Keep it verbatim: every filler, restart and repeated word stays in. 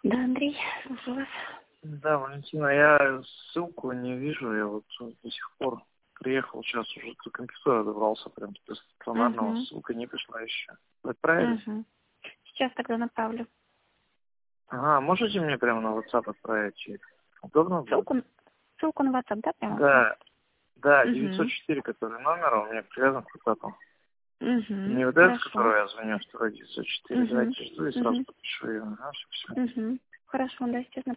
Да, Андрей, слушаю вас. Да, Валентина, я ссылку не вижу, я вот до сих пор приехал, сейчас уже до компьютера добрался, прям до стационарного, Угу. ссылка не пришла еще. Вы отправили? Угу. Сейчас тогда направлю. Ага, можете мне прямо на WhatsApp отправить? И удобно будет? Ссылку, ссылку на WhatsApp, да, прямо сейчас? Да, да, девятьсот Угу. четыре, который номер, у меня привязан к WhatsApp. Угу. Не вот этот, с Хорошо. которого я звоню, а второй девятьсот четыре. Угу. Давайте жду и сразу Угу. подпишу ее. Ага, все, все. Угу. Хорошо, да, сейчас